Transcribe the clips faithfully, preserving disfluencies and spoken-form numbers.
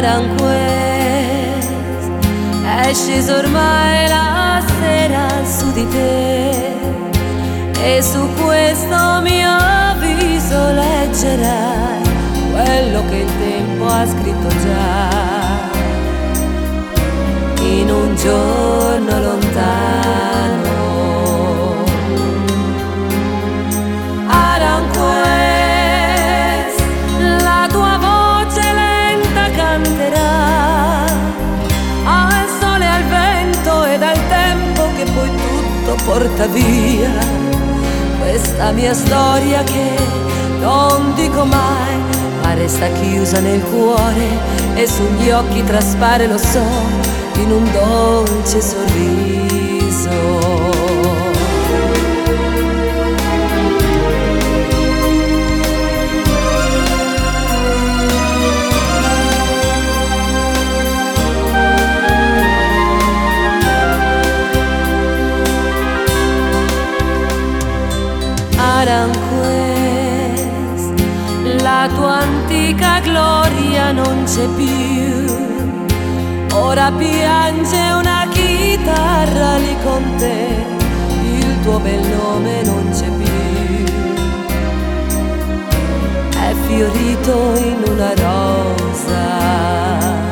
Aranjuez, è sceso ormai la sera su di te e su questo mio viso leggerai quello che il tempo ha scritto già in un giorno lontano. Aranjuez, la tua voce lenta canterà al sole, al vento e dal tempo che poi tutto porta via questa mia storia che non dico mai, ma resta chiusa nel cuore e sugli occhi traspare, lo so, in un dolce sorriso. Aranjuez, la tua antica gloria non c'è più, ora piange una chitarra lì con te, il tuo bel nome non c'è più, è fiorito in una rosa.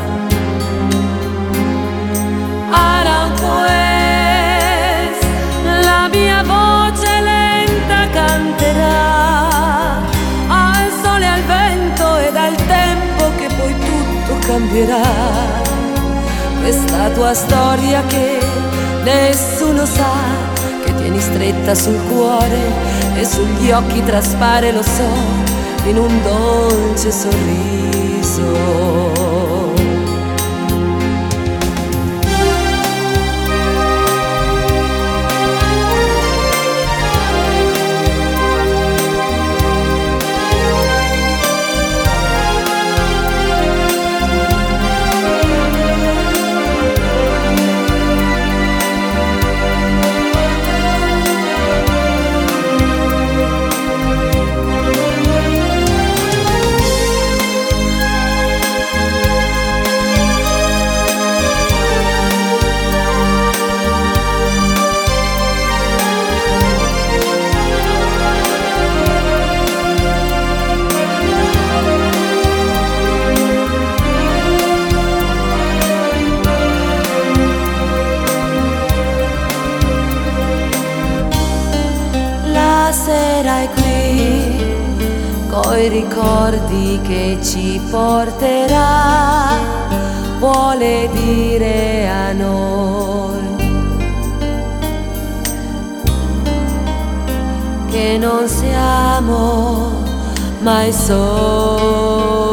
Aranjuez, la mia voce lenta canterà al sole, al vento e dal tempo che poi tutto cambierà. Questa tua storia che nessuno sa, che tieni stretta sul cuore e sugli occhi traspare, lo so, in un dolce sorriso. Sarai qui coi ricordi che ci porterà, vuole dire a noi che non siamo mai soli.